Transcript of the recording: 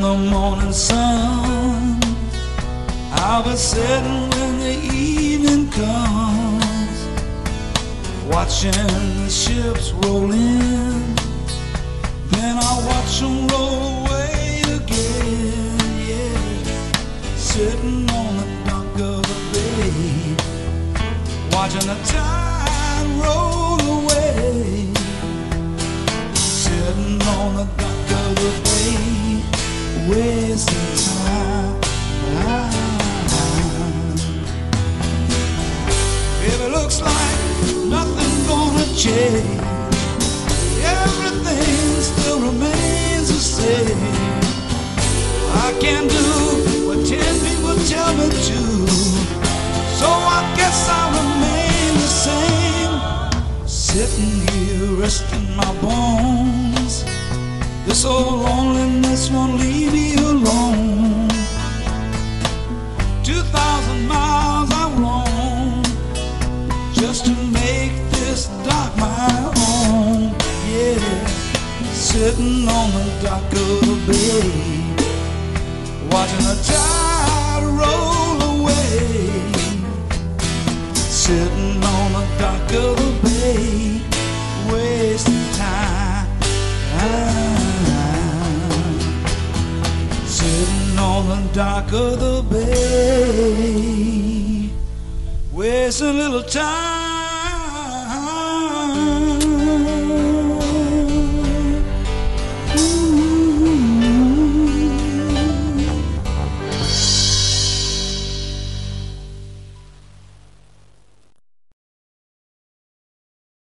the morning sun. I'll be sitting when the evening comes, watching the ships roll in. Then I'll watch them roll away again, yeah. Sitting on the dock of the bay, watching the tide roll away. Sitting on the dock of the bay, wasting time. Baby, looks like nothing's gonna change. Everything still remains the same. I can't do what 10 people tell me to, so I guess I'll remain the same. Sitting here resting my bones. This old loneliness won't leave me alone. 2,000 miles I've roamed just to make this dock my home, yeah. Sitting on the dock of the bay, watching the tide roll away. Sitting on the dock of the bay, wasting time. Sitting on the dock of the bay, wasting a little time.